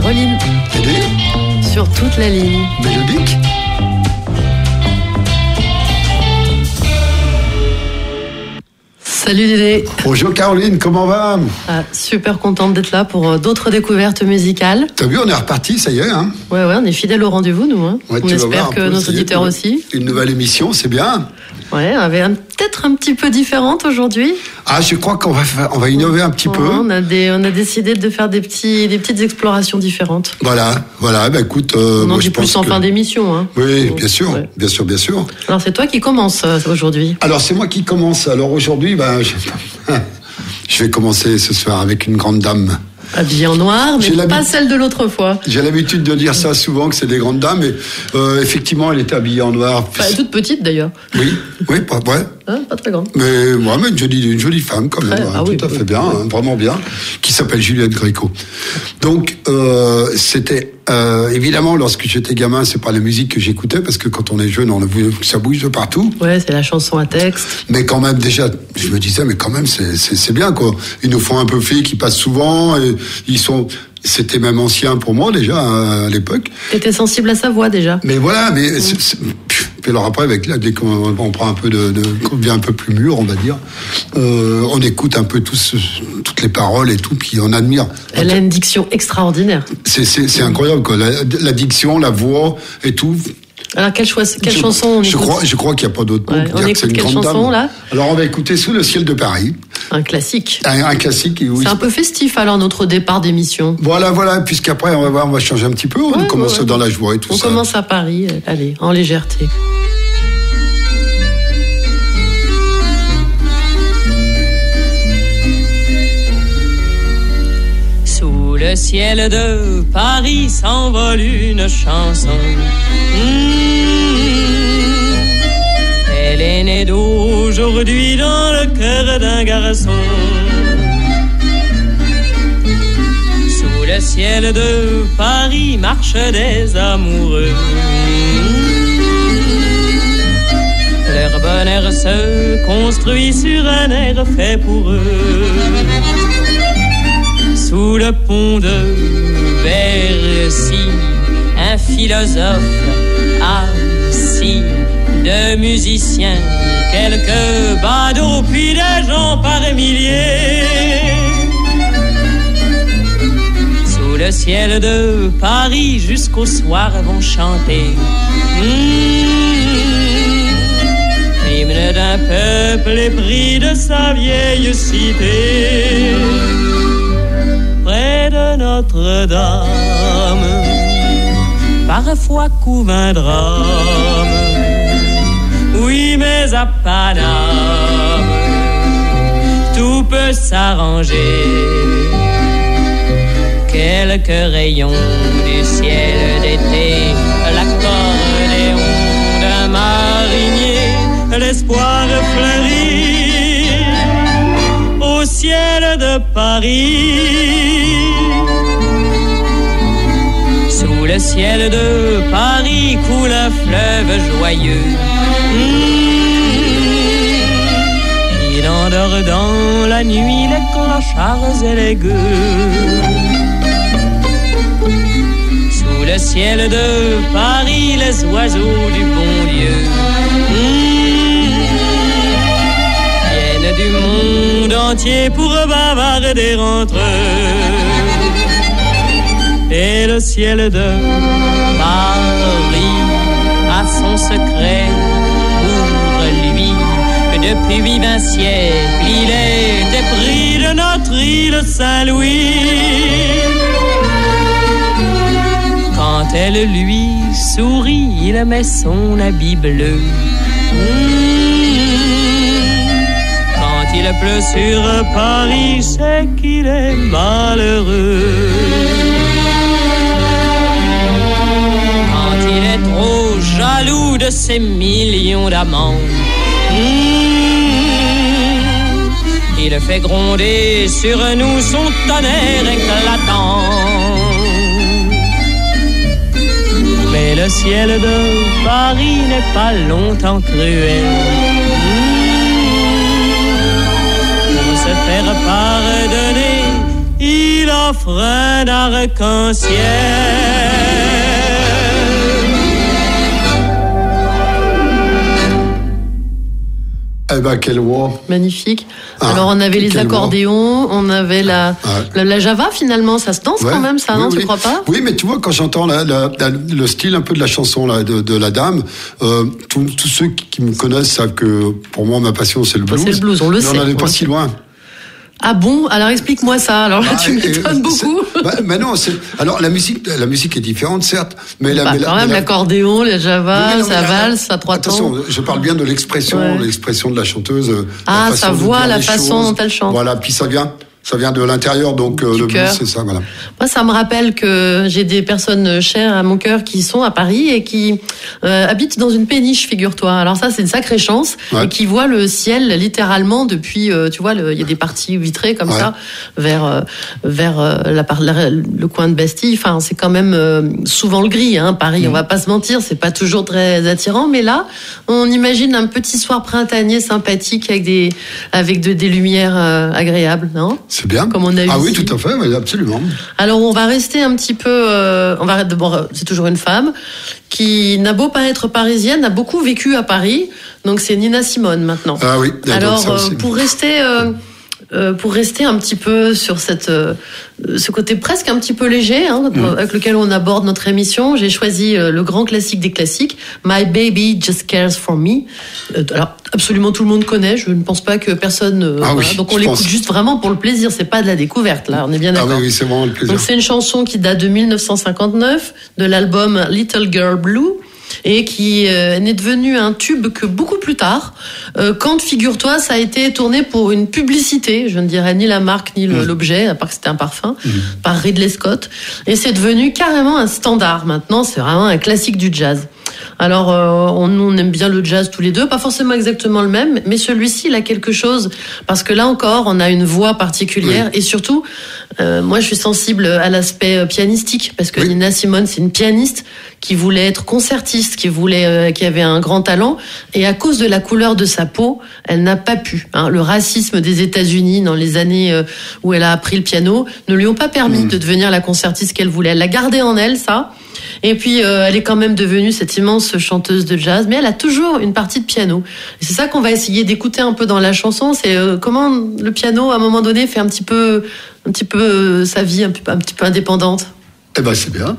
Caroline. Dédé. Sur toute la ligne. Mélodique. Salut Dédé. Bonjour Caroline, comment va? Super contente d'être là pour d'autres découvertes musicales. T'as vu, on est reparti, ça y est. Hein, ouais, on est fidèles au rendez-vous, nous. Hein. Ouais, on espère que nos auditeurs aussi. Une nouvelle émission, c'est bien. Ouais, on avait peut-être un petit peu différente aujourd'hui. Ah, je crois qu'on va innover un petit peu. On a décidé de faire des petites explorations différentes. Voilà, bah écoute... on en dit plus en fin d'émission. Hein. Oui, bien sûr, ouais. bien sûr. Alors c'est toi qui commence aujourd'hui. Alors c'est moi qui commence. Alors aujourd'hui, je vais commencer ce soir avec une grande dame. Habillée en noir, mais pas celle de l'autre fois. J'ai l'habitude de dire ça souvent, que c'est des grandes dames, mais effectivement, elle était habillée en noir. Elle est toute petite d'ailleurs. Oui, pas très grande. Mais une jolie femme quand même, tout à fait bien, hein, vraiment bien, qui s'appelle Juliette Gréco. Donc, c'était évidemment, lorsque j'étais gamin, c'est pas la musique que j'écoutais, parce que quand on est jeune, ça bouge de partout. Ouais, c'est la chanson à texte. Mais quand même, déjà, je me disais, mais quand même, c'est bien, quoi. Ils nous font un peu filles qui passent souvent, et c'était même ancien pour moi déjà à l'époque. T'étais sensible à sa voix déjà. Mais voilà, puis alors après dès qu'on prend un peu qu'on devient un peu plus mûr, on va dire, on écoute un peu toutes les paroles et tout, puis on admire. Elle a une diction extraordinaire. C'est incroyable quoi, la diction, la voix et tout. Alors quelle chanson on écoute? Je crois qu'il n'y a pas d'autre mot pour dire que c'est une grande dame. Chanson, là alors on va écouter Sous le ciel de Paris. Un classique. Un classique. Oui. C'est un peu festif alors notre départ d'émission. Voilà, puisqu'après on va changer un petit peu. On commence dans la joie et tout ça. On commence à Paris, allez, en légèreté. Sous le ciel de Paris s'envole une chanson. Elle est née d'aujourd'hui dans le cœur d'un garçon. Sous le ciel de Paris marchent des amoureux. Leur bonheur se construit sur un air fait pour eux. Sous le pont de Bercy, un philosophe assis, de musiciens, quelques badauds, puis des gens par milliers. Sous le ciel de Paris, jusqu'au soir vont chanter l'hymne d'un peuple épris de sa vieille cité. Près de Notre-Dame, parfois couve un drame. Oui, mais à Paname, tout peut s'arranger. Quelques rayons du ciel d'été, l'accordéon d'un marinier, l'espoir fleurit au ciel de Paris. Sous le ciel de Paris coule un fleuve joyeux. Il endort dans la nuit les clochards et les gueux. Sous le ciel de Paris les oiseaux du bon Dieu viennent du monde entier pour bavarder entre eux. Et le ciel de Paris a son secret pour lui. Depuis 20 siècles, il est épris de notre île Saint-Louis. Quand elle lui sourit, il met son habit bleu. Quand il pleut sur Paris, c'est qu'il est malheureux. Quand il est trop jaloux de ses millions d'amants, il fait gronder sur nous son tonnerre éclatant. Mais le ciel de Paris n'est pas longtemps cruel. Pour se faire pardonner, il offre un arc-en-ciel. Eh ben, quelle voix. Magnifique. Alors, on avait les accordéons, on avait la java, finalement. Ça se danse quand même, ça, non, tu crois pas? Oui, mais tu vois, quand j'entends le style un peu de la chanson là, de la dame, tous ceux qui me connaissent savent que, pour moi, ma passion, c'est le blues. C'est le blues, on le sait. On n'en est pas si loin. Ah bon? Alors explique-moi ça. Alors là, tu m'étonnes beaucoup. Mais non, alors la musique est différente, certes, mais quand même l'accordéon, la java, ça valse à trois temps. Attention, je parle bien de l'expression de la chanteuse. Sa voix, la façon dont elle chante. Voilà, puis ça vient de l'intérieur, donc le blues, c'est ça, voilà. Moi, ça me rappelle que j'ai des personnes chères à mon cœur qui sont à Paris et qui habitent dans une péniche, figure-toi. Alors ça, c'est une sacrée chance, et qui voient le ciel littéralement depuis, tu vois, il y a des parties vitrées comme ça vers le coin de Bastille. Enfin, c'est quand même souvent le gris, hein, Paris. On va pas se mentir, c'est pas toujours très attirant, mais là, on imagine un petit soir printanier sympathique avec des lumières agréables, non? C'est bien. Comme on a eu oui, ici. tout à fait, oui, absolument. Alors, on va rester un petit peu... d'abord, c'est toujours une femme qui n'a beau pas être parisienne, a beaucoup vécu à Paris. Donc, c'est Nina Simone, maintenant. Ah oui. Alors, pour rester un petit peu sur ce côté presque un petit peu léger, avec lequel on aborde notre émission, j'ai choisi le grand classique des classiques, My Baby Just Cares for Me. Alors, absolument tout le monde connaît, je ne pense pas que personne... donc on l'écoute juste vraiment pour le plaisir, c'est pas de la découverte, là, on est bien d'accord. Ah oui, c'est vraiment le plaisir. Donc c'est une chanson qui date de 1959, de l'album Little Girl Blue, et qui n'est devenu un tube que beaucoup plus tard, quand, figure-toi, ça a été tourné pour une publicité, je ne dirais ni la marque ni l'objet, à part que c'était un parfum, par Ridley Scott, et c'est devenu carrément un standard. Maintenant, c'est vraiment un classique du jazz. Alors, on aime bien le jazz tous les deux, pas forcément exactement le même, mais celui-ci, il a quelque chose, parce que là encore, on a une voix particulière, et surtout, moi, je suis sensible à l'aspect pianistique, parce que Nina Simone, c'est une pianiste qui voulait être concertiste, qui avait un grand talent, et à cause de la couleur de sa peau, elle n'a pas pu. Le racisme des États-Unis dans les années où elle a appris le piano ne lui ont pas permis de devenir la concertiste qu'elle voulait. Elle l'a gardé en elle, ça. Et puis, elle est quand même devenue cette immense chanteuse de jazz, mais elle a toujours une partie de piano. Et c'est ça qu'on va essayer d'écouter un peu dans la chanson, c'est comment le piano, à un moment donné, fait un petit peu sa vie un petit peu indépendante. Eh ben, c'est bien.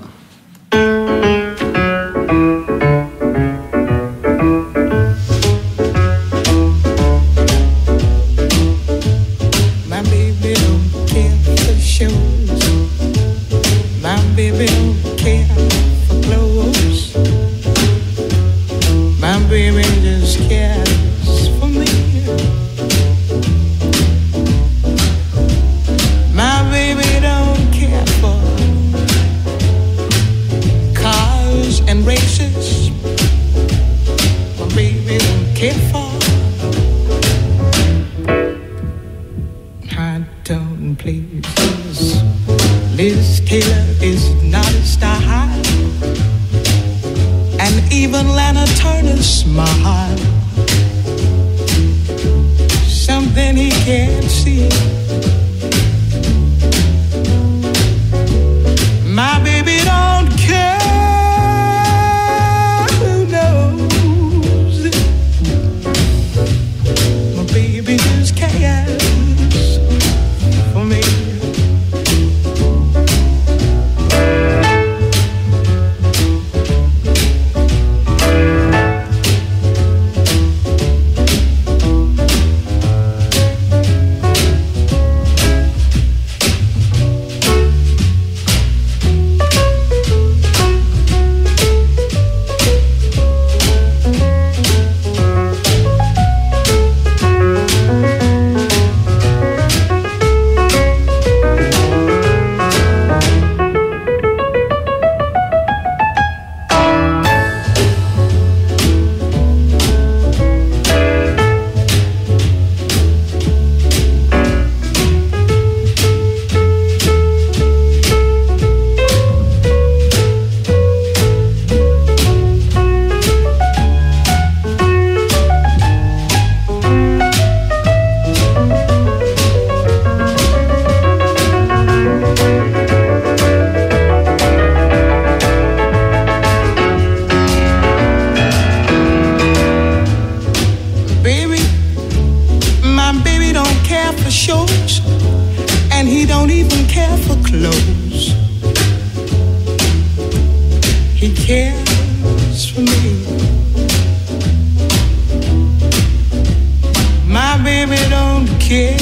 don't even care for clothes. He cares for me. My baby don't care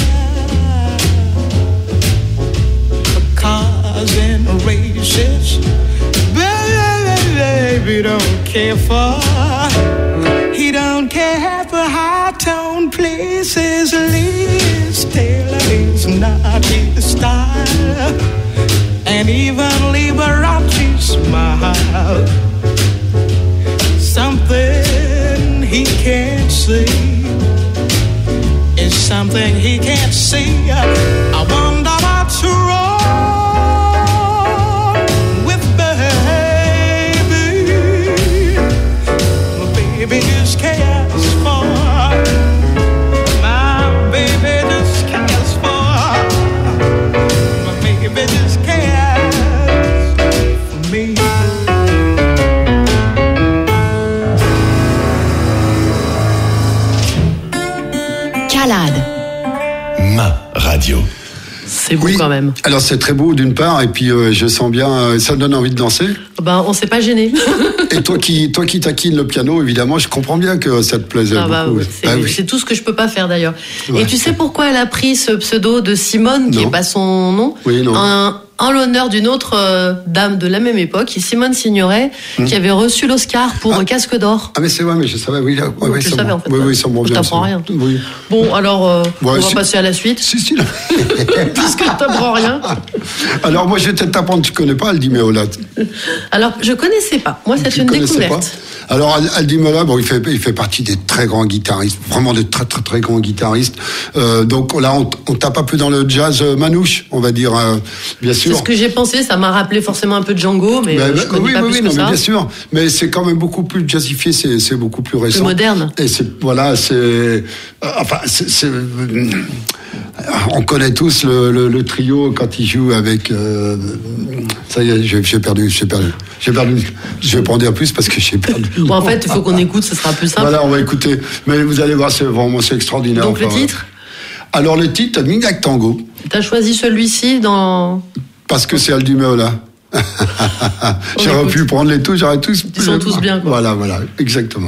for cars and races. Baby don't care for. He don't care for high-tone places. Liz Taylor is not his style, and even Liberace smile. Something he can't see is something he can't see. I wonder what's wrong with baby. My baby just cares for. My baby just cares for. My baby just cares for me. Calade. Ma radio. C'est beau quand même. Alors c'est très beau d'une part, et puis je sens bien, ça me donne envie de danser. Ben, on s'est pas gêné. Et toi qui taquines le piano, évidemment, je comprends bien que ça te plaisait beaucoup. C'est tout ce que je peux pas faire d'ailleurs. Ouais. Et tu sais pourquoi elle a pris ce pseudo de Simone, qui est pas son nom, en l'honneur d'une autre dame de la même époque, Simone Signoret, qui avait reçu l'Oscar pour Casque d'or. Ah mais c'est vrai, mais je savais, oui. Je savais en fait. Oui, ça m'en je vient. t'apprends rien. Oui. Bon, alors, on va passer à la suite. Si. Puisque je t'apprends rien. Alors moi, je vais peut-être t'apprendre, tu connais pas Aldi Meola. Alors, je connaissais pas. Moi, c'est une découverte. Pas. Alors Aldi Meola, bon, il fait partie des très grands guitaristes, vraiment des très très très grands guitaristes. Donc là, on tape un peu dans le jazz manouche, on va dire, bien sûr. C'est ce que j'ai pensé. Ça m'a rappelé forcément un peu de Django, mais je connais pas plus que ça. Mais bien sûr. Mais c'est quand même beaucoup plus jazzifié, c'est beaucoup plus récent. Plus moderne. Et on connaît tous le trio quand ils jouent avec. Ça y est, j'ai perdu. Je vais pas en dire plus parce que j'ai perdu. Bon, en fait, il faut qu'on écoute, ce sera plus simple. Voilà, on va écouter. Mais vous allez voir, c'est extraordinaire. Donc le titre. Alors le titre, Midnight Tango. T'as choisi celui-ci dans. Parce que c'est Aldi Meola. J'aurais pu prendre les tous, j'aurais tous. Ils sont tous bien, quoi. Voilà, exactement.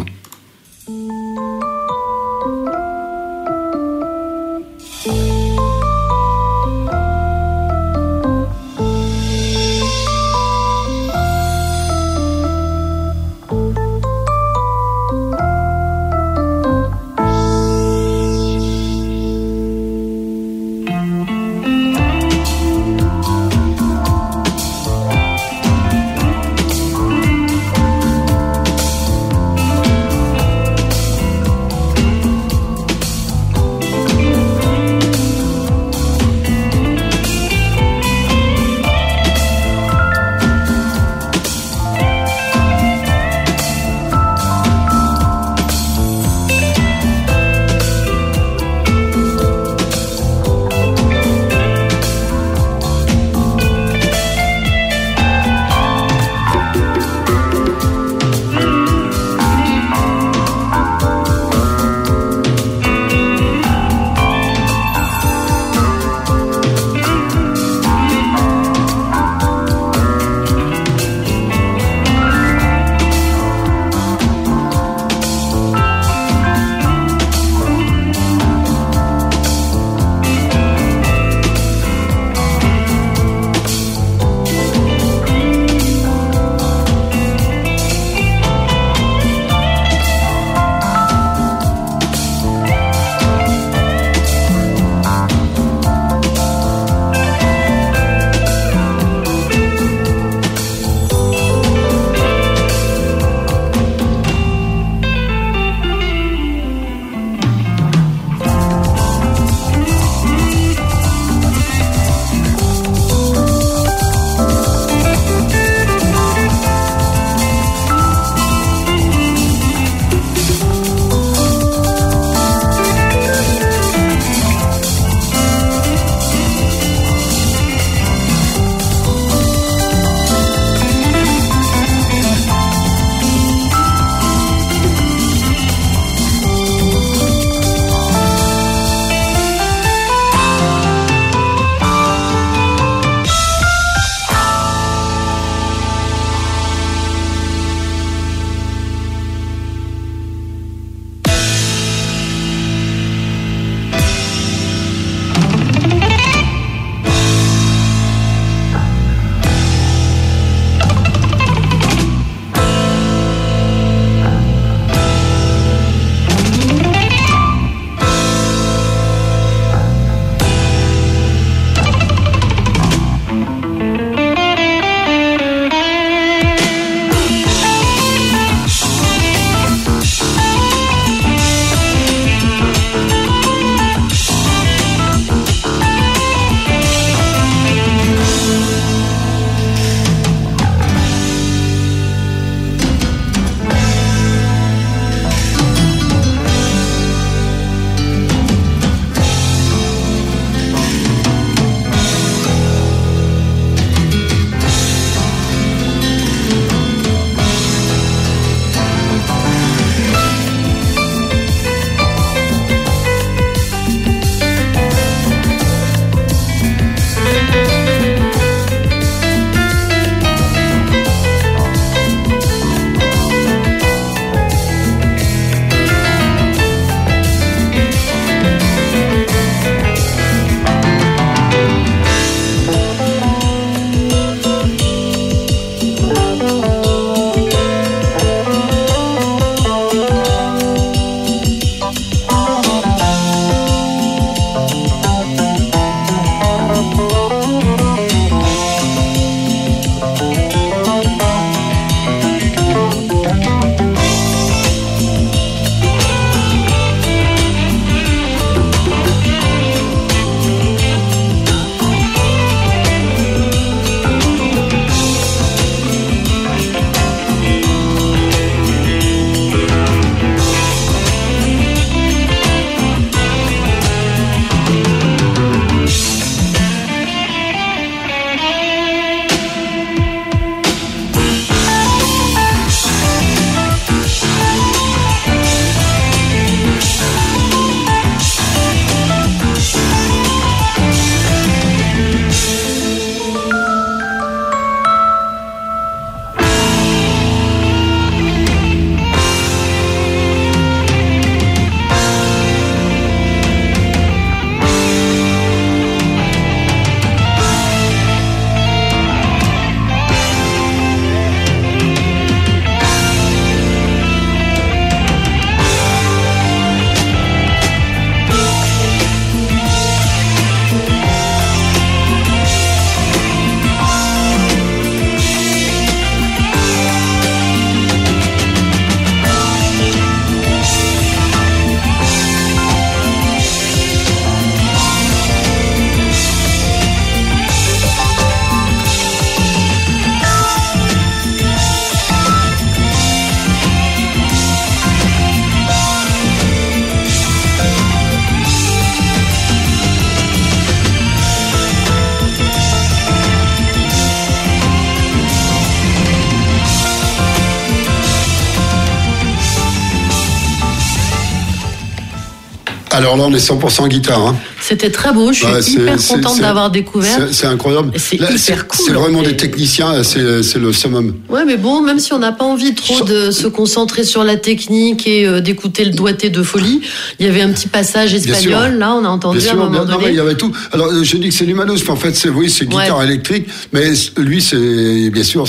Alors là, on est 100% guitare. Hein. C'était très beau, je suis hyper contente d'avoir découvert. C'est incroyable. Et c'est hyper cool. C'est vraiment des techniciens, c'est le summum. Ouais, mais bon, même si on n'a pas envie trop de se concentrer sur la technique et d'écouter le doigté de folie, il y avait un petit passage espagnol, là, on a entendu à un moment donné. Non, mais il y avait tout. Alors, je dis que c'est l'Humanos, mais en fait, c'est guitare électrique, mais lui, c'est, bien sûr,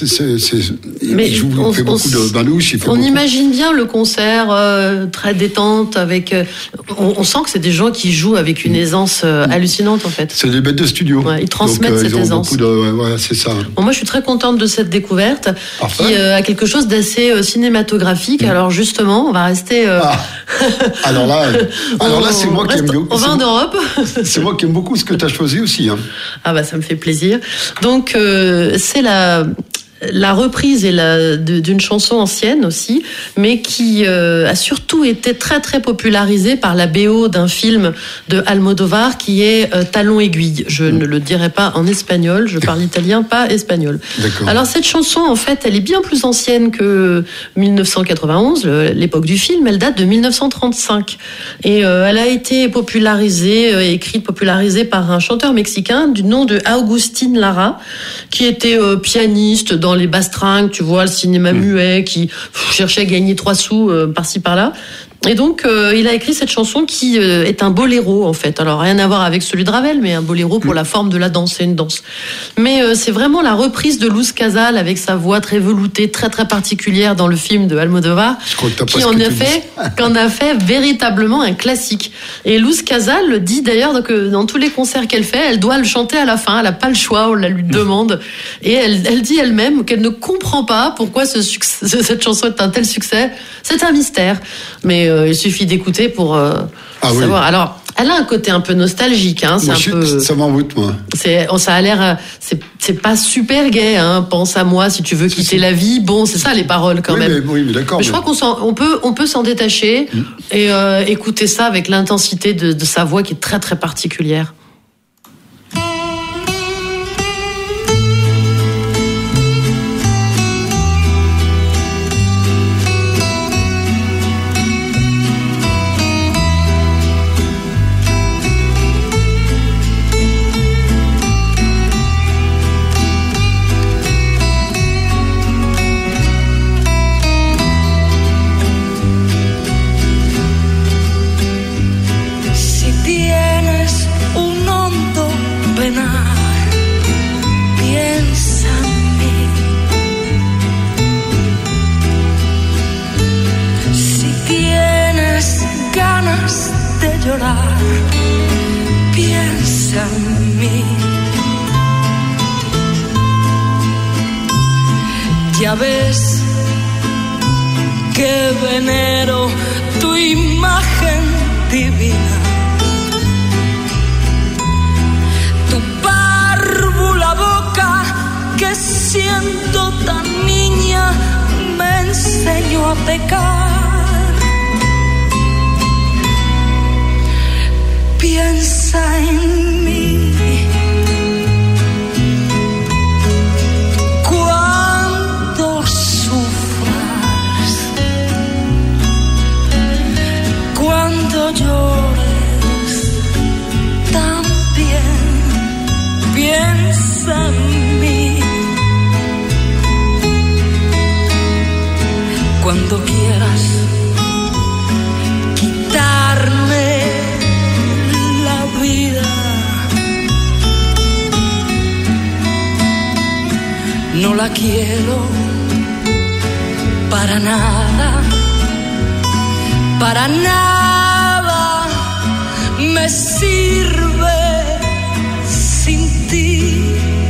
il fait beaucoup de banouches. On imagine bien le concert très détente, avec, on sent que c'est des gens qui jouent avec une aisance hallucinante, en fait. C'est des bêtes de studio. Ouais, ils transmettent cette aisance. C'est ça. Bon, moi, je suis très contente de cette découverte, qui a quelque chose d'assez cinématographique. Alors, justement, on va rester... Alors là, c'est moi qui aime beaucoup. On va en Europe. C'est moi qui aime beaucoup ce que tu as choisi aussi. Hein. Ah bah ça me fait plaisir. Donc c'est la reprise d'une chanson ancienne aussi, mais qui a surtout été très très popularisée par la BO d'un film de Almodovar qui est Talon aiguille. Je ne le dirai pas en espagnol, je parle italien, pas espagnol. D'accord. Alors cette chanson, en fait, elle est bien plus ancienne que 1991, l'époque du film, elle date de 1935. Et elle a été popularisée par un chanteur mexicain du nom de Agustín Lara, qui était pianiste dans les bastringues, tu vois, le cinéma muet, qui cherchait à gagner 3 sous par-ci par-là. Et donc, il a écrit cette chanson qui est un boléro, en fait. Alors, rien à voir avec celui de Ravel, mais un boléro pour la forme de la danse, c'est une danse. Mais c'est vraiment la reprise de Luz Casal avec sa voix très veloutée, très très particulière dans le film de Almodovar, qui en a fait véritablement un classique. Et Luz Casal dit d'ailleurs que dans tous les concerts qu'elle fait, elle doit le chanter à la fin, elle n'a pas le choix, on la lui demande. Et elle dit elle-même qu'elle ne comprend pas pourquoi cette chanson est un tel succès. C'est un mystère. Mais il suffit d'écouter pour savoir. Oui. Alors, elle a un côté un peu nostalgique. Hein, ça m'envoûte, moi. Ça a l'air... C'est pas super gai. Hein, pense à moi si tu veux quitter la vie. Bon, c'est ça les paroles quand même. Mais d'accord. Mais je crois qu'on peut s'en détacher et écouter ça avec l'intensité de sa voix qui est très très particulière. Piensa en mí. Ya ves que venero tu imagen divina, tu párvula boca que siendo tan niña me enseñó a pecar. Piensa en mí. Cuando sufras, cuando llores, también piensa en mí. Cuando quieras quitarme vida, no la quiero para nada, me sirve sin ti.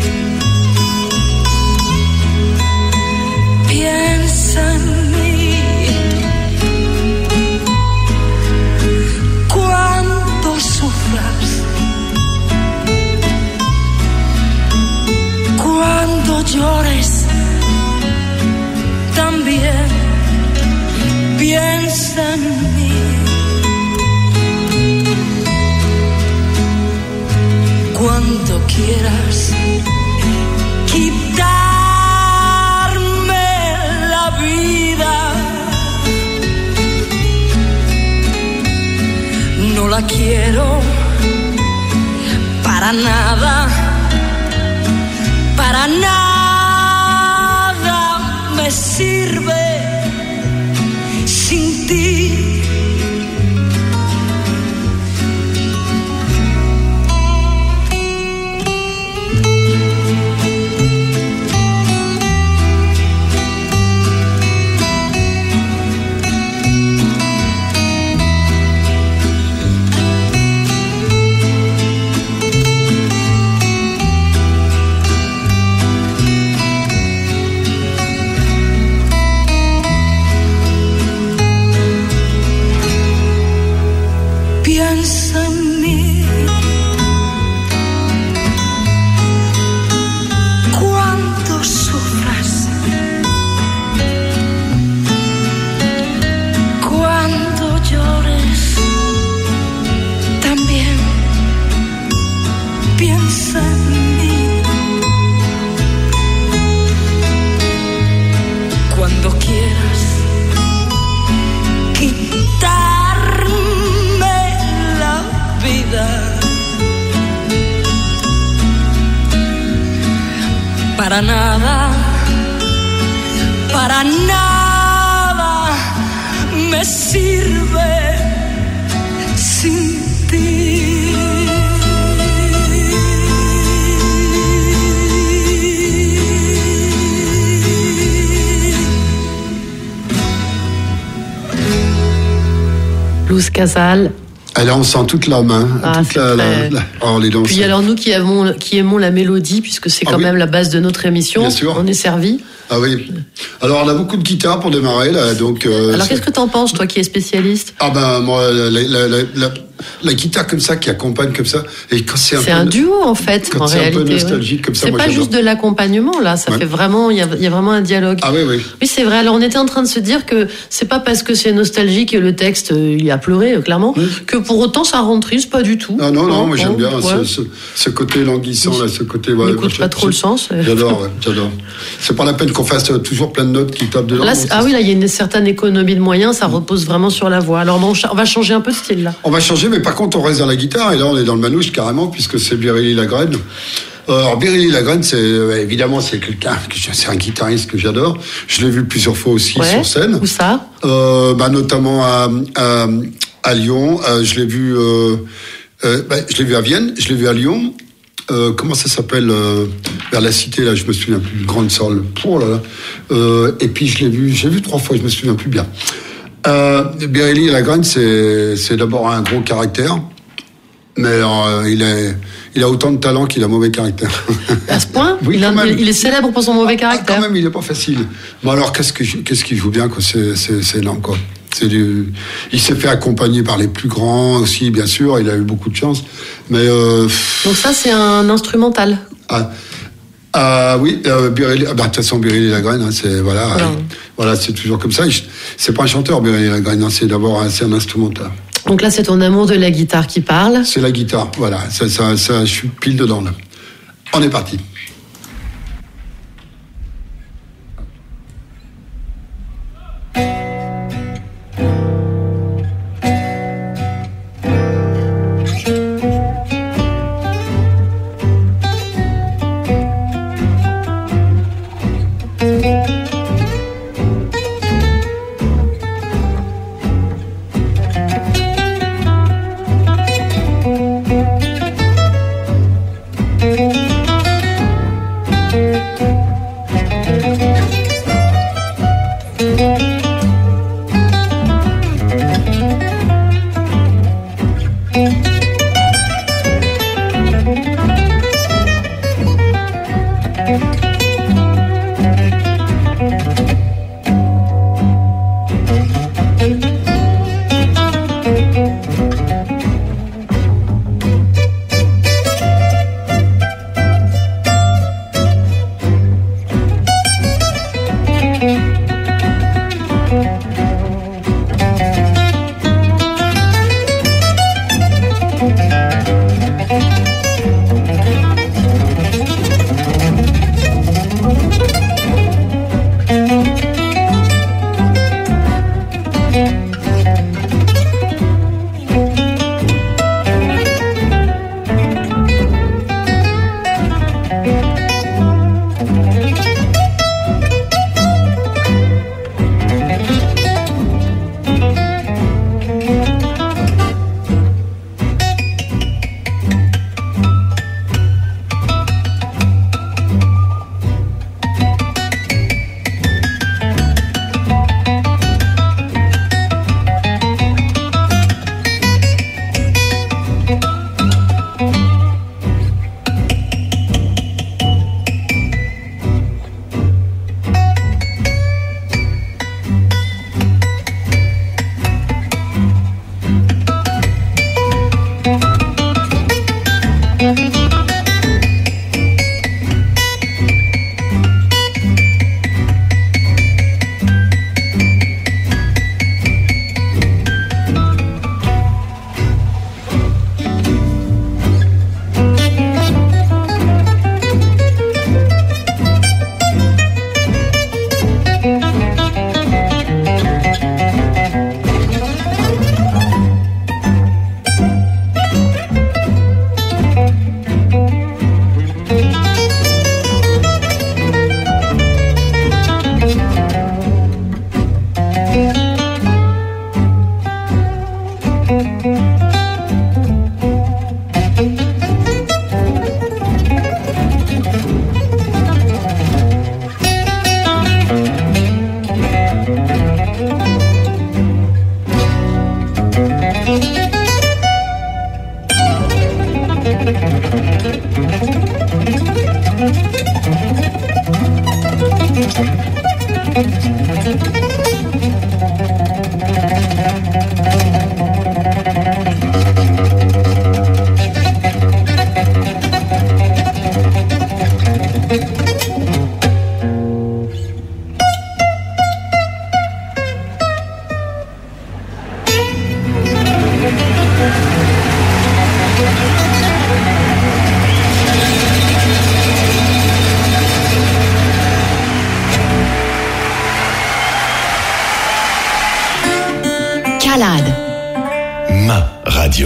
Piensa en mí. Cuando sufras, cuando llores, también piensa en mí. Cuando quieras quitarme la vida, la quiero para nada, para nada me sirve sin ti. Piensa en mí cuando sufras, cuando llores, también piensa en mí. Cuando quieras quitarme la vida, para nada me sirve sin ti. Luz Casal. Alors on sent toute la main. Puis alors nous qui aimons la mélodie, puisque c'est quand même la base de notre émission, on est servi. Ah oui. Alors on a beaucoup de guitares pour démarrer là, donc. Alors qu'est-ce que t'en penses, toi qui es spécialiste? Ah ben moi la guitare comme ça qui accompagne comme ça, et quand c'est un duo en fait. Quand en c'est réalité, un peu nostalgique comme ça. C'est pas juste de l'accompagnement là, ça fait vraiment, il y a vraiment un dialogue. Ah oui. Oui c'est vrai. Alors on était en train de se dire que c'est pas parce que c'est nostalgique et le texte il a pleuré clairement que pour autant ça rend triste, pas du tout. Non, moi j'aime bien ce côté languissant là, ce côté. On n'écoute pas trop le sens. J'adore. C'est pas la peine qu'on fasse toujours plein de notes qui tapent dedans. Là, là il y a une certaine économie de moyens, ça repose vraiment sur la voix. Alors on va changer un peu de style là. On va changer, mais par contre on reste dans la guitare et là on est dans le manouche carrément puisque c'est Biréli Lagrène. Alors Biréli Lagrène, c'est évidemment c'est un guitariste que j'adore. Je l'ai vu plusieurs fois aussi sur scène. Où ça notamment à Lyon. Je l'ai vu à Vienne. Je l'ai vu à Lyon. Comment ça s'appelle vers la Cité là, je me souviens plus, une grande salle. Oh là là. Et puis j'ai vu 3 fois, je me souviens plus bien. Biréli Lagrène, c'est d'abord un gros caractère, mais il a autant de talent qu'il a mauvais caractère. À ce point, oui, il est célèbre pour son mauvais caractère. Quand même, il est pas facile. Bon alors, qu'est-ce qu'il joue bien, quoi. C'est énorme, quoi. Il s'est fait accompagner par les plus grands aussi, bien sûr. Il a eu beaucoup de chance, mais. Donc ça, c'est un instrumental. Oui, Biréli. De toute façon, Biréli Lagrène, c'est voilà, c'est toujours comme ça. C'est pas un chanteur, Biréli Lagrène. C'est d'abord c'est un instrumental. Donc là, c'est ton amour de la guitare qui parle. C'est la guitare, voilà. Ça, je suis pile dedans là. On est parti. Calade. Ma radio.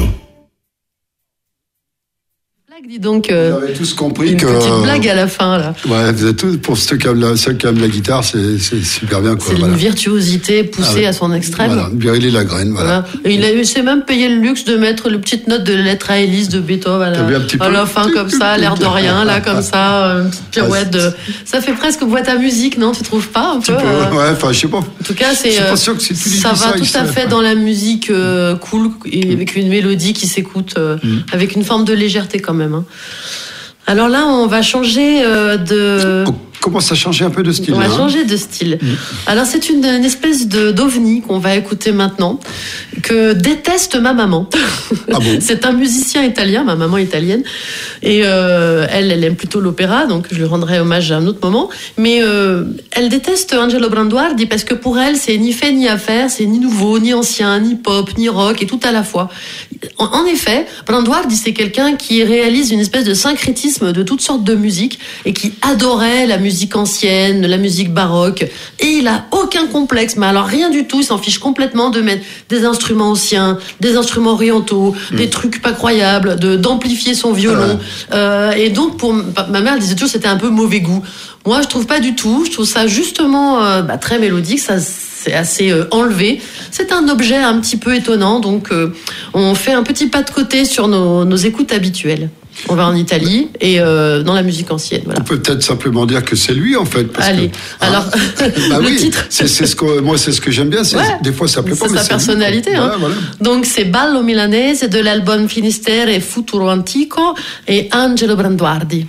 Dis donc, vous avez tous compris une que petite blague à la fin là. Ouais, vous êtes tous pour ceux qui aiment la guitare, c'est super bien quoi. C'est Voilà. une virtuosité poussée à son extrême. Voilà, Biréli Lagrène, voilà. Et il s'est même payé le luxe de mettre le petite note de lettre à Élise de Beethoven à la fin comme ça, l'air de rien là comme ça, une petite pirouette. Ça fait presque boîte à musique, non? Tu trouves pas un peu? Ouais, enfin je sais pas. En tout cas, je suis pas sûr que c'est tout ça va tout à fait dans la musique cool et avec une mélodie qui s'écoute avec une forme de légèreté quand même. Hein. Alors là, on va changer de... On commence à changer un peu de style. On va changer de style. Alors c'est une espèce d'ovni qu'on va écouter maintenant, que déteste ma maman. Ah bon? C'est un musicien italien, ma maman est italienne, et elle aime plutôt l'opéra, donc je lui rendrai hommage à un autre moment. Mais elle déteste Angelo Branduardi parce que pour elle, c'est ni fait ni à faire, c'est ni nouveau, ni ancien, ni pop, ni rock, et tout à la fois. En effet, Branduardi, c'est quelqu'un qui réalise une espèce de syncrétisme de toutes sortes de musiques et qui adorait la musique ancienne, la musique baroque, et il a aucun complexe, mais alors rien du tout, il s'en fiche complètement de mettre des instruments anciens, des instruments orientaux, des trucs pas croyables, d'amplifier son violon. Et donc pour ma mère disait toujours c'était un peu mauvais goût. Moi je trouve pas du tout, je trouve ça justement très mélodique, ça c'est assez enlevé. C'est un objet un petit peu étonnant, donc on fait un petit pas de côté sur nos écoutes habituelles. On va en Italie et dans la musique ancienne. Voilà. On peut peut-être simplement dire que c'est lui en fait. Parce Allez, alors bah le oui, titre. c'est ce que moi c'est ce que j'aime bien. Des fois ça plaît pas, mais c'est sa personnalité. Hein. Voilà. Donc c'est Ballo Milanese de l'album Finisterre e Futuro Antico et Angelo Branduardi.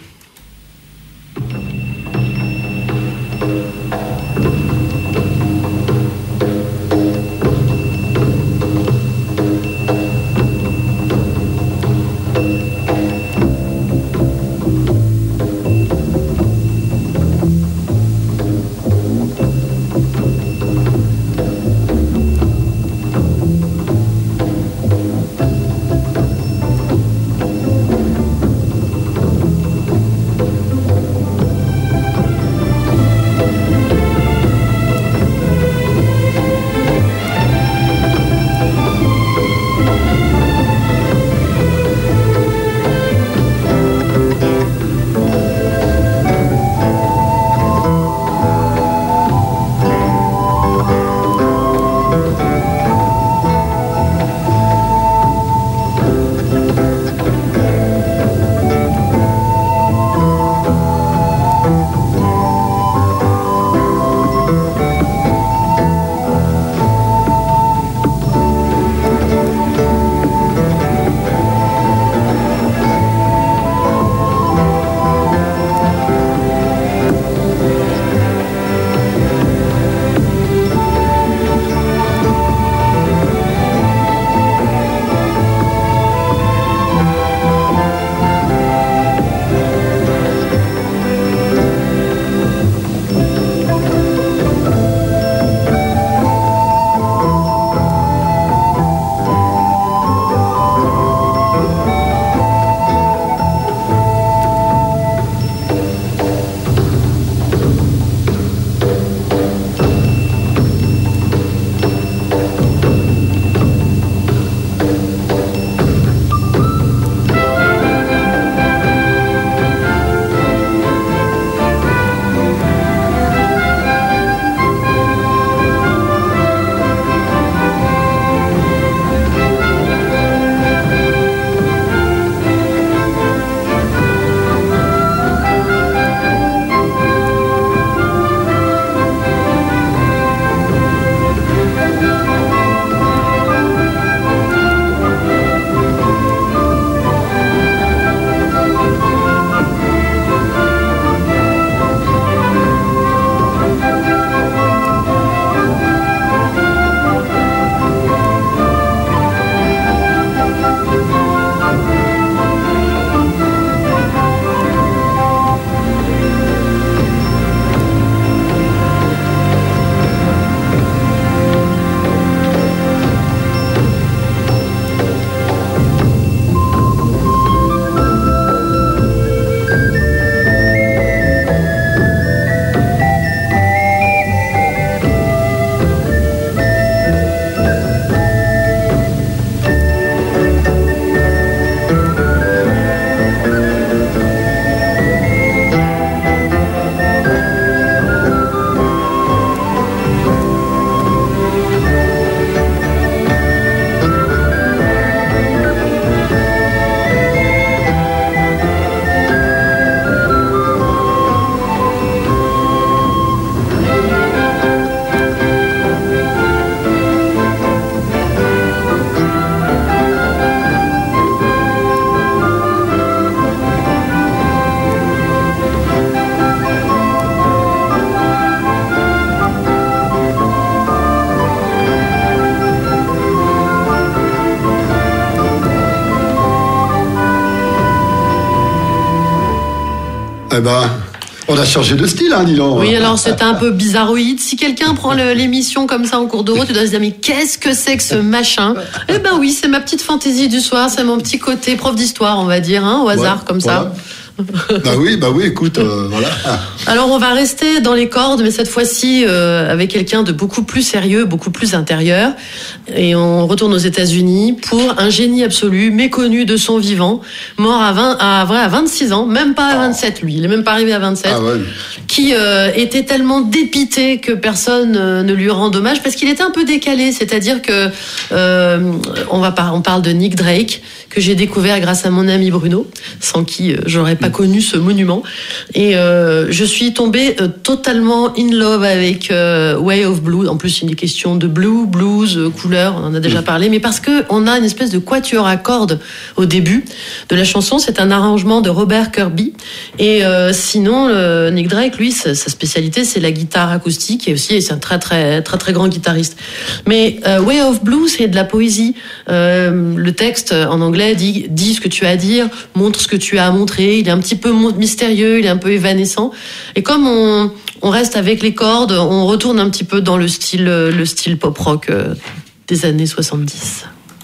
Eh ben, on a changé de style, hein, dis donc. Oui, alors c'était un peu bizarroïde. Si quelqu'un prend l'émission comme ça en cours de route, tu dois se dire, mais qu'est-ce que c'est que ce machin? Eh ben oui, c'est ma petite fantaisie du soir, c'est mon petit côté prof d'histoire, on va dire, hein, au hasard, comme ça. Bah oui, écoute, voilà. Alors on va rester dans les cordes, mais cette fois-ci avec quelqu'un de beaucoup plus sérieux, beaucoup plus intérieur. Et on retourne aux États-Unis pour un génie absolu, méconnu de son vivant, mort à 26 ans, même pas à 27 lui, il est même pas arrivé à 27, qui était tellement dépité que personne ne lui rend hommage parce qu'il était un peu décalé. C'est-à-dire que on parle de Nick Drake, que j'ai découvert grâce à mon ami Bruno, sans qui j'aurais pas connu ce monument. Et je suis tombée totalement in love avec Way of Blue. En plus, il est question de blues, couleur, on en a déjà parlé, mais parce que on a une espèce de quatuor à cordes au début de la chanson. C'est un arrangement de Robert Kirby. Et sinon, Nick Drake, lui, sa spécialité, c'est la guitare acoustique, et aussi, c'est un très très très très grand guitariste. Mais Way of Blue, c'est de la poésie. Le texte en anglais dis ce que tu as à dire, montre ce que tu as à montrer. Il est un petit peu mystérieux, il est un peu évanescent. Et comme on reste avec les cordes, on retourne un petit peu dans le style pop rock des années 70.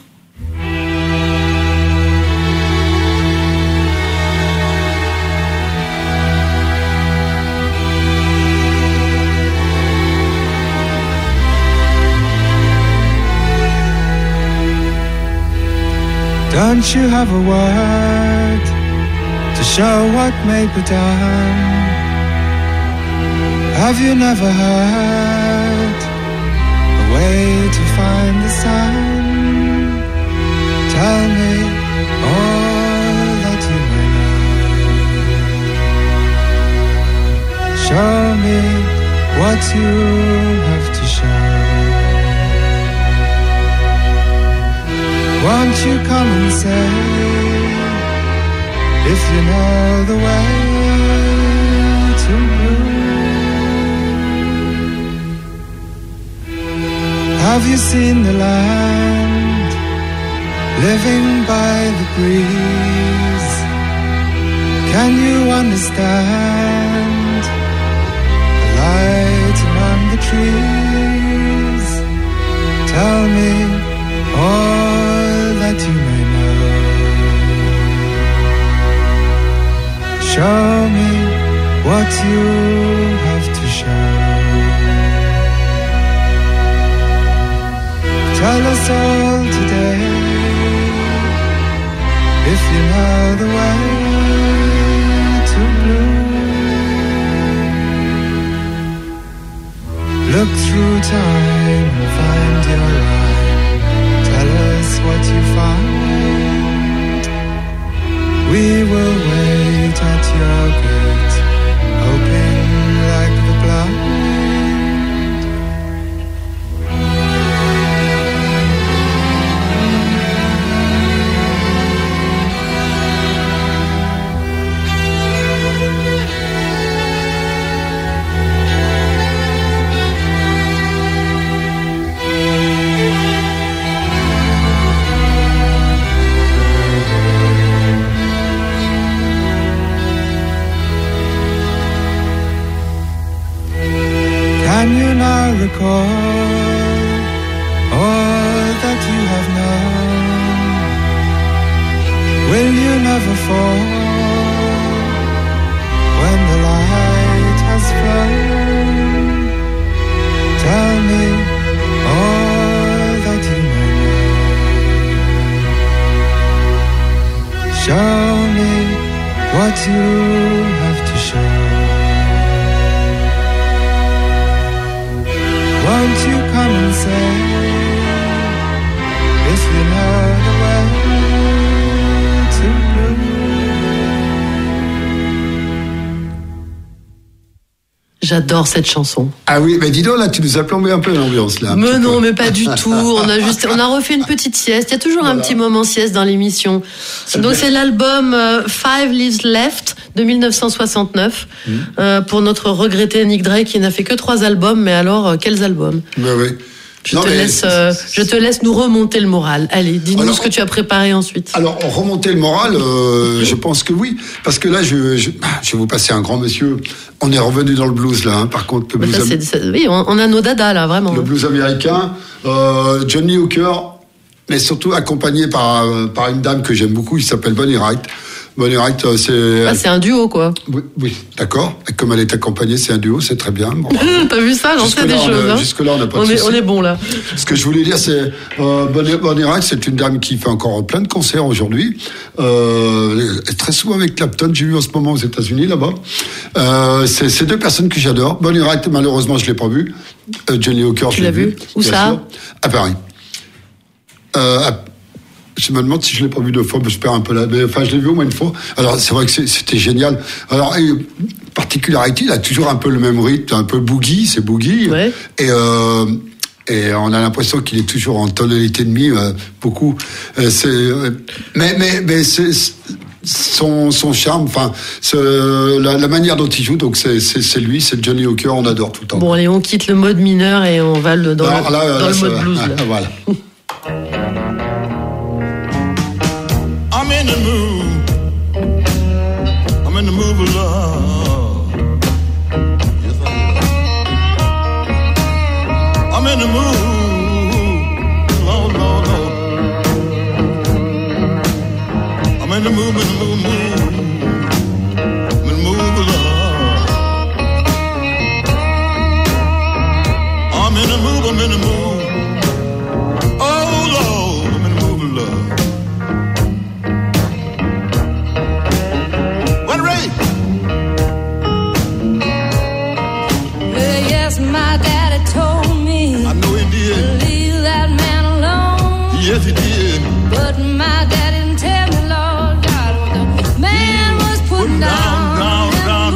Don't you have a word to show what may be done? Have you never heard a way to find the sun? Tell me all that you may know. Show me what you have to show. Won't you come and say if you know the way to blue? Have you seen the land living by the breeze? Can you understand the light among the trees? Tell me all that you may know. Show me what you have to show. Tell us all today if you know the way to blue. Look through time and find your eye. Tell us what you find. We will wait at your gate, hoping like the blind. Can you now recall all that you have known? Will you never fall when the light has flown? Tell me all that you may know. Show me what you have to show. Won't you come and say if you know the way to blue? J'adore cette chanson. Ah oui, mais dis donc, là, tu nous as plombé un peu l'ambiance, là. Mais non, mais pas du tout. On a refait une petite sieste. Il y a toujours un petit moment sieste dans l'émission. Donc, c'est l'album Five Leaves Left de 1969 pour notre regretté Nick Drake qui n'a fait que 3 albums. Mais alors, quels albums? Ben oui. Je te laisse nous remonter le moral. Allez, dis-nous ce que tu as préparé ensuite. Alors, remonter le moral, je pense que oui. Parce que là, je vais vous passer un grand monsieur. On est revenu dans le blues, là. Par contre, le blues... oui, on a nos dadas, là, vraiment. Le blues américain. Johnny Hooker, mais surtout accompagné par une dame que j'aime beaucoup, qui s'appelle Bonnie Wright. Bonnie Wright, c'est un duo, quoi. Oui, d'accord. Et comme elle est accompagnée, c'est un duo, c'est très bien. Bon, t'as vu ça? J'en sais des choses. Jusque-là, on n'a pas de soucis. On est bon, là. Ce que je voulais dire, c'est Bonnie Wright, c'est une dame qui fait encore plein de concerts aujourd'hui. Très souvent avec Clapton, j'ai vu en ce moment aux États-Unis, là-bas. C'est deux personnes que j'adore. Bonnie Wright, malheureusement, je l'ai pas vue. Johnny Hooker, tu l'as vu? Où ça? À Paris. Je me demande si je l'ai pas vu deux fois, mais je perds un peu là. Mais enfin, je l'ai vu au moins une fois. Alors, c'est vrai que c'était génial. Alors, particularité, il a toujours un peu le même rythme, un peu boogie, c'est boogie. Ouais. Et on a l'impression qu'il est toujours en tonalité de mi, beaucoup. Mais c'est son charme, enfin, la manière dont il joue, donc c'est lui, c'est Johnny Hooker, on adore tout le temps. Bon, allez, on quitte le mode mineur et on va dans le mode blues. Là. Voilà. I'm in the mood. I'm in the mood of love. Yes, I'm in the mood. Lord, Lord, Lord. I'm in the mood, in the mood, mood. I'm in the mood of love. I'm in the mood, I'm in the mood. Oh, Lord, I'm in the mood of love. My daddy told me, I know he did, leave that man alone. Yes, he did. But my daddy didn't tell me, Lord God, what the man was putting down.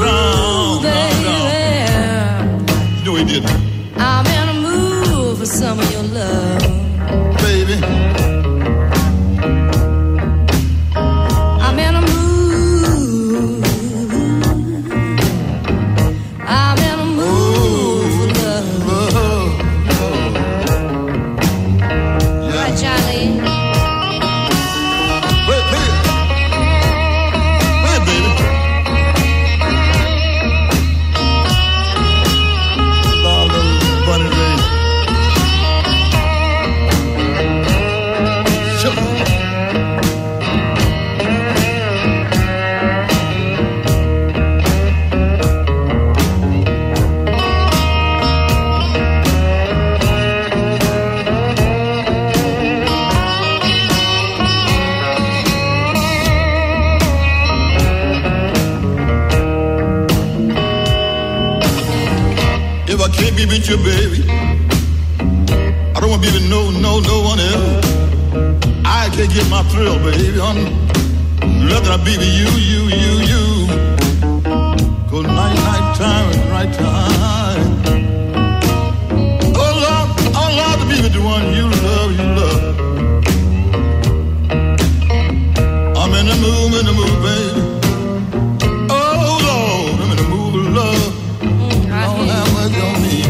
You know he did. I'm in a mood for some of your love, baby. I'm in a mood. I'm in a mood. Charlie. Wait, baby. Lord, little bunny rain. If I can't be with you, baby, I don't want to be with no one else. I can't get my thrill, baby. I'm looking to be with you. Go night time is the right time. Oh Lord, to be with the one you love. I'm in the mood, baby. Oh Lord, I'm in the mood of love. Lord, how much on me?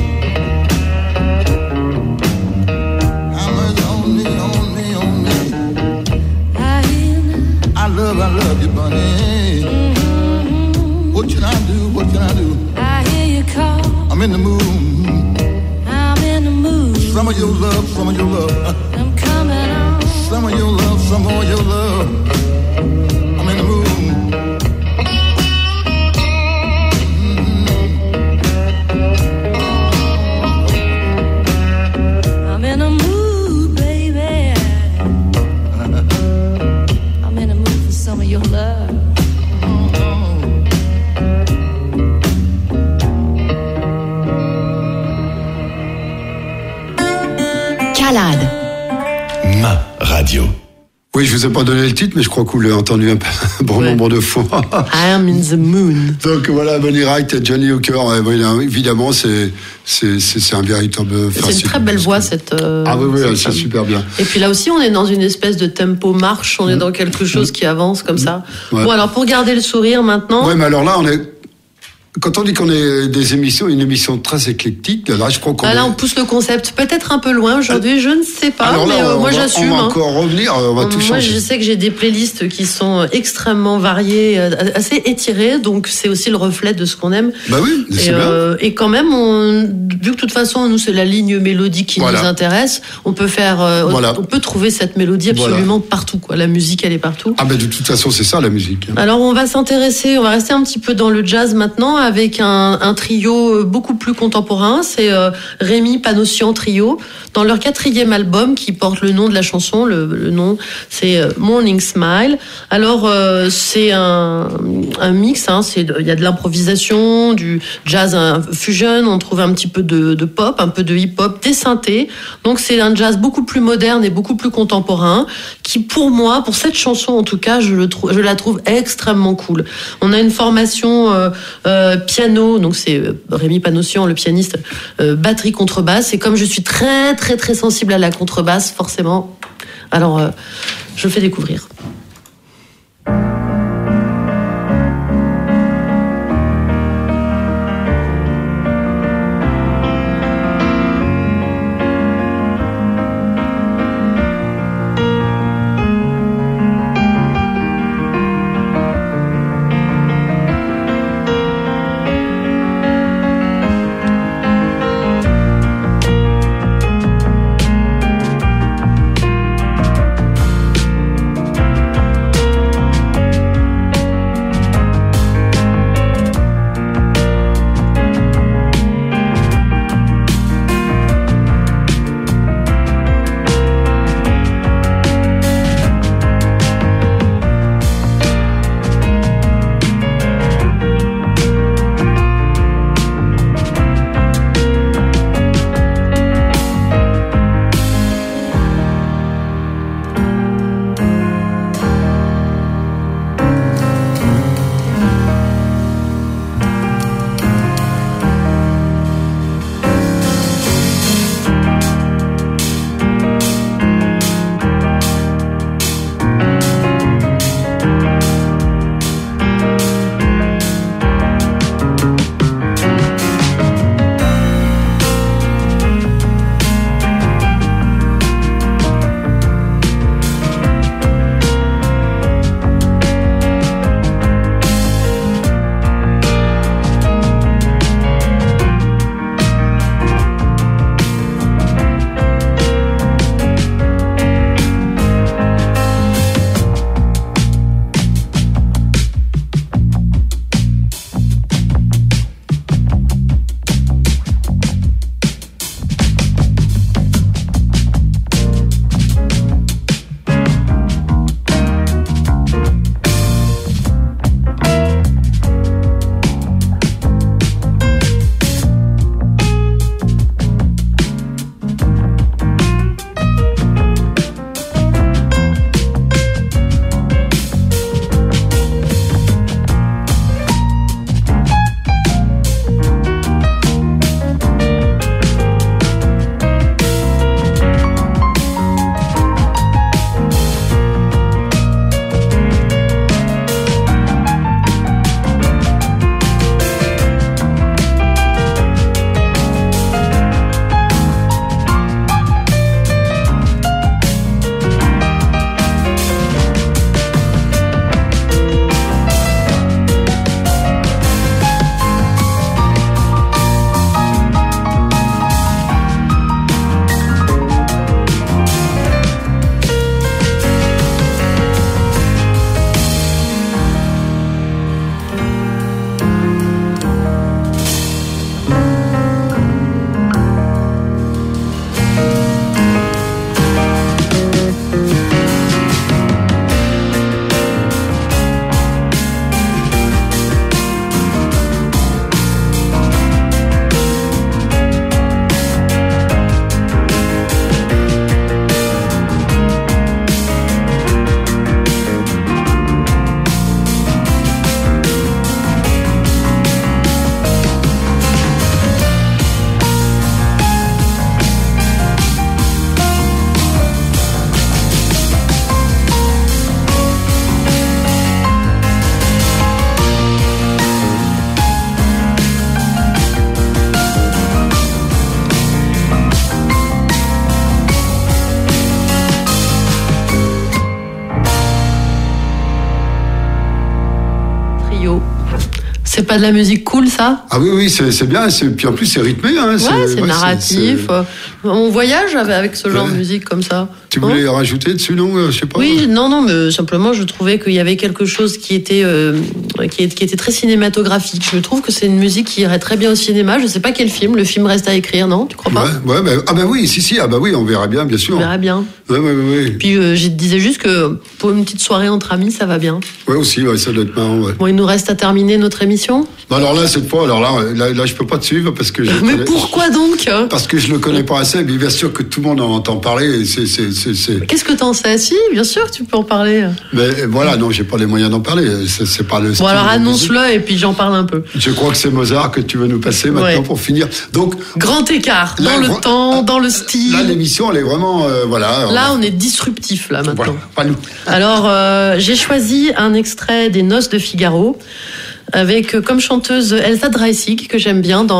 How much on me? I love you, bunny. Mm-hmm. What can I do? I hear you call. I'm in the mood. I'm in the mood. Some of your love. I'm coming on. Some of your love. I'm in the mood. I'm in a mood, baby. I'm in a mood for some of your love. Calade. Ma radio. Oui, je vous ai pas donné le titre, mais je crois que vous l'avez entendu un bon nombre de fois. I am in the moon. Donc voilà, Bonnie Wright et Johnny Hooker. Évidemment, c'est un véritable. C'est une très belle voix, cette. Ah oui, c'est super bien. Et puis là aussi, on est dans une espèce de tempo marche. On est dans quelque chose qui avance comme ça. Ouais. Bon, alors pour garder le sourire maintenant. Ouais, mais alors là, on est. Quand on dit qu'on est une émission très éclectique, là, je crois qu'on. Là, on pousse le concept peut-être un peu loin aujourd'hui, je ne sais pas. Alors là, mais moi, j'assume. On va encore revenir, on va tout changer. Moi, je sais que j'ai des playlists qui sont extrêmement variées, assez étirées, donc c'est aussi le reflet de ce qu'on aime. Bah oui, c'est bien. Et quand même, vu que de toute façon, nous, c'est la ligne mélodique qui nous intéresse, on peut on peut trouver cette mélodie absolument partout, quoi. La musique, elle est partout. Ah, ben de toute façon, c'est ça la musique. Alors, on va rester un petit peu dans le jazz maintenant, avec un trio beaucoup plus contemporain. C'est Rémi Panossian Trio, dans leur 4e album qui porte le nom de la chanson. Le nom, c'est Morning Smile. Alors, c'est un mix, il y a de l'improvisation, du jazz fusion, on trouve un petit peu de pop, un peu de hip-hop, des synthés. Donc, c'est un jazz beaucoup plus moderne et beaucoup plus contemporain qui, pour moi, pour cette chanson en tout cas, je la trouve extrêmement cool. On a une formation piano, donc c'est Rémi Panossian, le pianiste, batterie, contrebasse. Et comme je suis très très très sensible à la contrebasse, forcément, alors je fais découvrir. C'est pas de la musique cool, ça? Ah oui, c'est bien. Puis en plus, c'est rythmé. Hein, c'est narratif. On voyage avec ce genre de musique comme ça. Tu voulais rajouter dessus, non? Je sais pas. Oui, non, mais simplement, je trouvais qu'il y avait quelque chose qui était très cinématographique. Je trouve que c'est une musique qui irait très bien au cinéma. Je sais pas quel film. Le film reste à écrire, non? Tu crois pas? Oui, on verra bien sûr. On verra bien. Ouais. Puis je te disais juste que pour une petite soirée entre amis, ça va bien. Ouais, aussi, ça doit être marrant. Ouais. Bon, il nous reste à terminer notre émission. Alors là, cette fois, là, je peux pas te suivre parce que. Mais pourquoi donc? Parce que je le connais pas assez. Mais bien sûr que tout le monde en entend parler. Qu'est-ce que t'en sais? Si, bien sûr que tu peux en parler. Mais voilà, non, j'ai pas les moyens d'en parler. C'est pas le. Bon, alors annonce-le et puis j'en parle un peu. Je crois que c'est Mozart que tu veux nous passer maintenant pour finir. Donc. Grand écart dans le temps, dans le style. Là, l'émission, elle est vraiment, Là, on est disruptif là maintenant. Voilà, pas nous. Alors, j'ai choisi un extrait des Noces de Figaro, avec comme chanteuse Elsa Dreisig, que j'aime bien,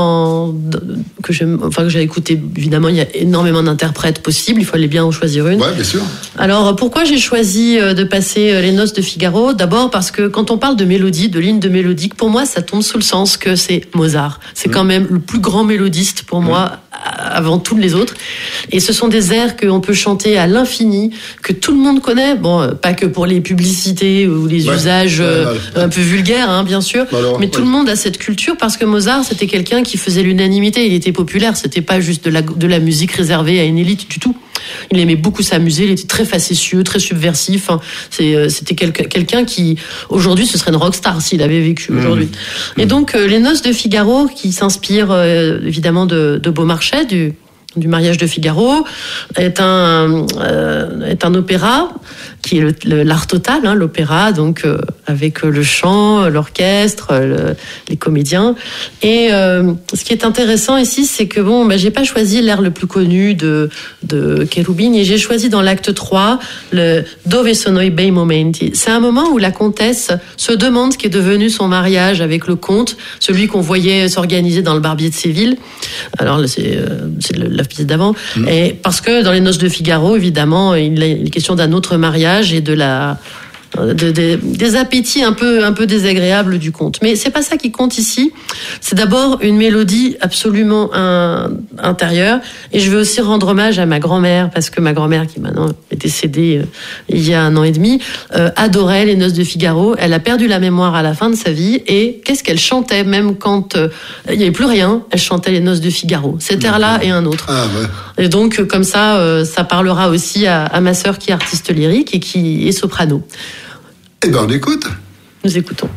que j'ai écouté. Évidemment, il y a énormément d'interprètes possibles, il fallait bien en choisir une. Ouais, bien sûr. Alors, pourquoi j'ai choisi de passer les Noces de Figaro? D'abord parce que quand on parle de mélodie, de ligne de mélodique, pour moi, ça tombe sous le sens que c'est Mozart. C'est quand même le plus grand mélodiste pour moi, avant tous les autres. Et ce sont des airs qu'on peut chanter à l'infini, que tout le monde connaît. Bon, pas que pour les publicités ou les usages un peu vulgaires, hein, bien sûr. Alors, mais tout le monde a cette culture parce que Mozart, c'était quelqu'un qui faisait l'unanimité. Il était populaire. C'était pas juste de la musique réservée à une élite du tout. Il aimait beaucoup s'amuser. Il était très facétieux, très subversif. C'était quelqu'un qui, aujourd'hui, ce serait une rockstar s'il avait vécu aujourd'hui. Et donc, les Noces de Figaro, qui s'inspirent évidemment de Beaumarchais, du mariage de Figaro, est un opéra qui est l'art total, hein, l'opéra, donc avec le chant, l'orchestre, les comédiens. Et ce qui est intéressant ici, c'est que j'ai pas choisi l'air le plus connu de Cherubini, et j'ai choisi dans l'acte 3 le Dove sono i bei momenti. C'est un moment où la comtesse se demande ce qui est devenu son mariage avec le comte, celui qu'on voyait s'organiser dans le Barbier de Séville. Alors c'est la pièce d'avant. Et parce que dans les Noces de Figaro, évidemment, il est question d'un autre mariage et des appétits un peu désagréables du conte. Mais c'est pas ça qui compte ici. C'est d'abord une mélodie absolument intérieure. Et je veux aussi rendre hommage à ma grand-mère, parce que ma grand-mère, qui maintenant est décédée il y a 1 an et demi, adorait les Noces de Figaro. Elle a perdu la mémoire à la fin de sa vie. Et qu'est-ce qu'elle chantait, même quand il n'y avait plus rien, elle chantait les Noces de Figaro. Cet air-là et un autre. Ah ouais. Et donc, comme ça, ça parlera aussi à ma sœur qui est artiste lyrique et qui est soprano. Eh ben, on écoute. Nous écoutons.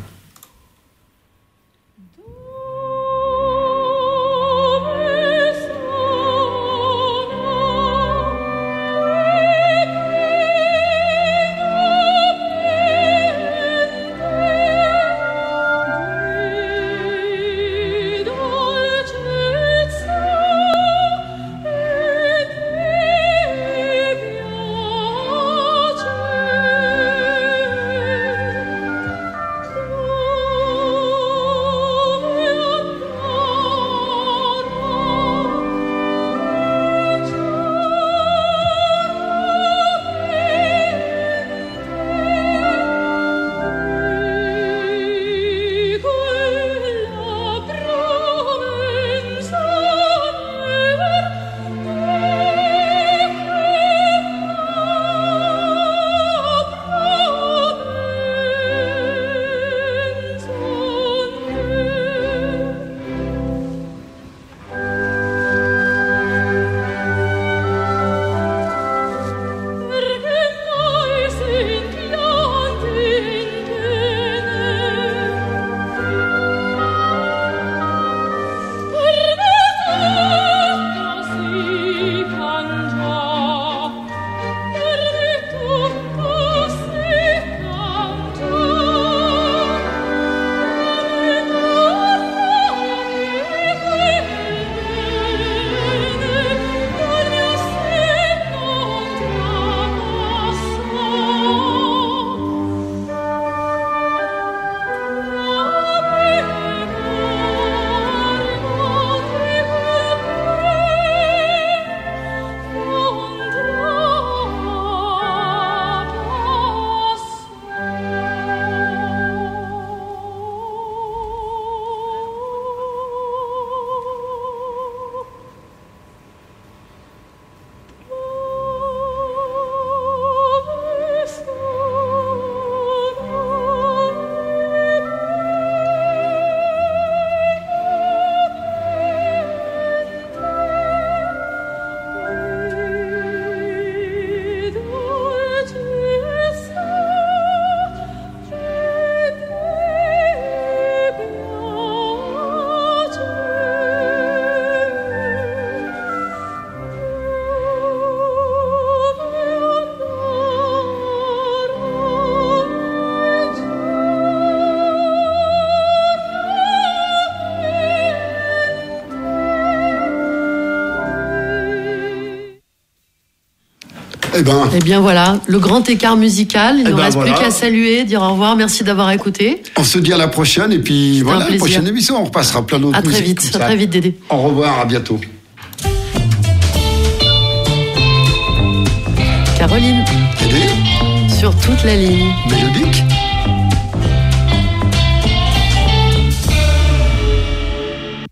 Eh bien voilà, le grand écart musical. Il ne reste plus qu'à saluer, dire au revoir. Merci d'avoir écouté. On se dit à la prochaine et puis voilà, la prochaine émission, on repassera plein d'autres musiques. À très vite, Dédé. Au revoir, à bientôt. Caroline. Dédé. Sur toute la ligne. Mélodique.